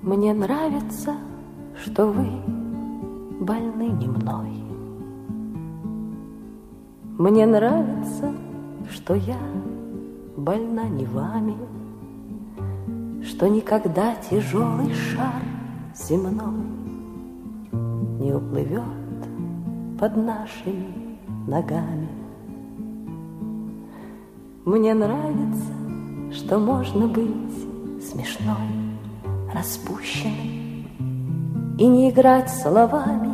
Мне нравится, что вы больны не мной. Мне нравится, что я больна не вами, что никогда тяжелый шар земной не уплывет под нашими ногами. Мне нравится, что можно быть смешной, распущенной и не играть словами,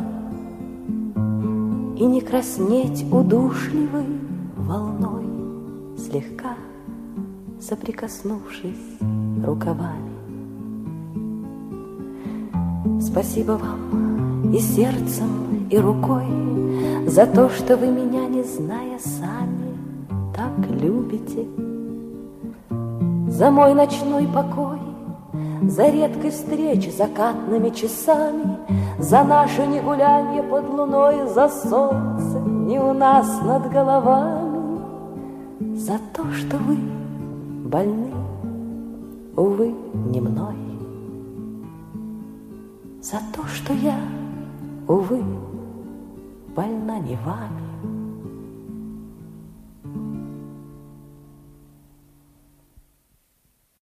и не краснеть удушливой волной, слегка соприкоснувшись рукавами. Спасибо вам и сердцем, и рукой за то, что вы меня, не зная сами, так любите. За мой ночной покой, за редкой встречи закатными часами, за наше негулянье под луной, за солнце не у нас над головами, за то, что вы больны, увы, не мной, за то, что я, увы, больна не вами.